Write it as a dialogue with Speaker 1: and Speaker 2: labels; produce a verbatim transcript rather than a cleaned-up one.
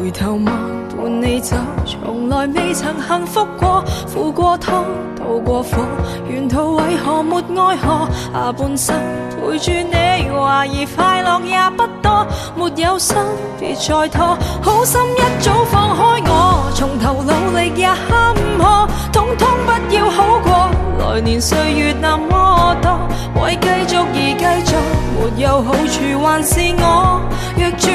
Speaker 1: 回頭望，伴你走，從來未曾幸福過。赴過湯，渡過火，沿途為何沒愛河？下半生陪住你，懷疑快樂也不多。沒有心，別再拖，好心一早放開我，從頭努力也坎坷，統統不要好過。來年歲月那麼多，為繼續而繼續，沒有好處還是我。若